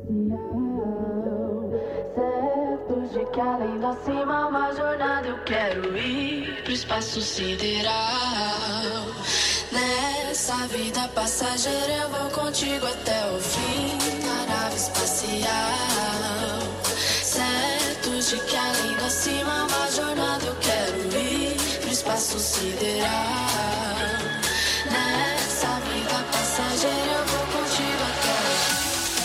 Certos de que além da cima uma jornada eu quero ir pro espaço sideral. Nessa vida passageira eu vou contigo até o fim da nave espacial. Certos de que além da cima uma jornada eu quero ir pro espaço sideral. Nessa vida passageira eu vou contigo até o fim.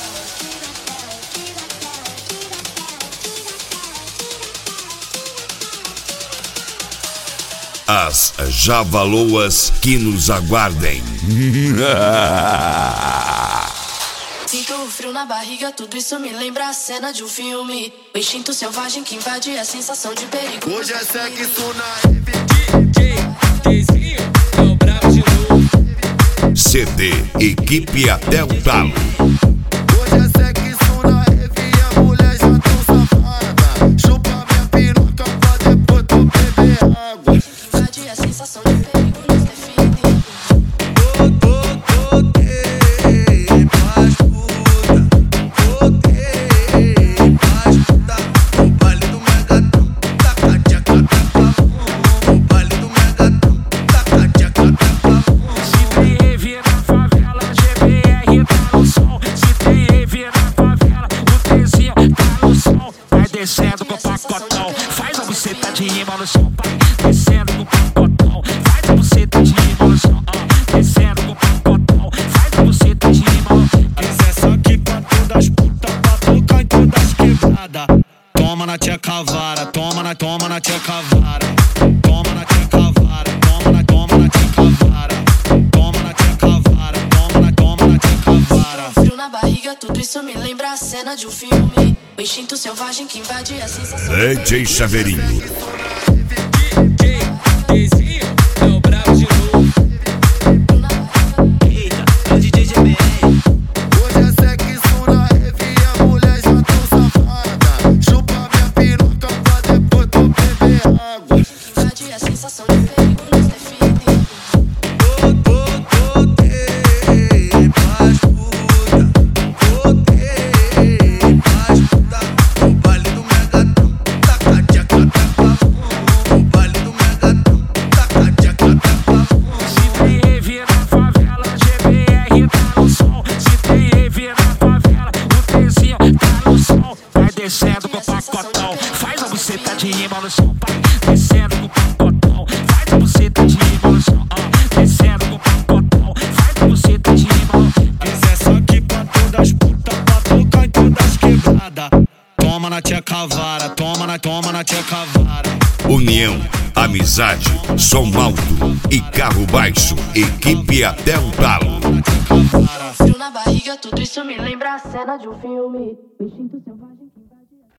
As javaloas que nos aguardem. Sinto o frio na barriga, tudo isso me lembra a cena de um filme. O instinto selvagem que invade a sensação de perigo. Hoje é sexo na DJ, é o brabo de novo. CD, equipe até o talo. Hoje é sexo na rave e a mulher já tão safada. Chupa minha piroca pra depois tu beber água. Invade a sensação de perigo nos define. Descendo com o pacotão, faz a buceta de rima no chão, pai. Descendo com o pacotão, faz a buceta de rima no chão, descendo com o pacotão, faz a buceta de rima no chão. Essa é só aqui pra todas as putas, pra tocar em todas as quebradas. Toma na tia cavara, toma na tia cavara. Toma na tia cavara, toma na tia cavara. Toma na tia cavara, toma na tia cavara. Frio na barriga, tudo isso me lembra a cena de um filme. O instinto selvagem que invade a sensação. DJ Chaveirinho. DJ, é o brabo de novo. Eita, é o DJ GBR. Hoje é sexo na rave e a mulher já tão safada. Chupa minha piroca pra depois tu beber água. Invade a sensação de perigo nos define. Descendo com o pacotão, faz a buceta de rima no chão, pai. Descendo com o pacotão, faz a buceta de rima no chão, descendo com o pacotão, faz a buceta de rima no chão. Essa é só aqui pra todas as putas, pra tocar em todas as quebradas. Toma na tia cavara, toma na tia cavara. União, amizade, som alto e carro baixo. Equipe até o talo. Frio na barriga, tudo isso me lembra a cena de um filme. O instinto selvagem.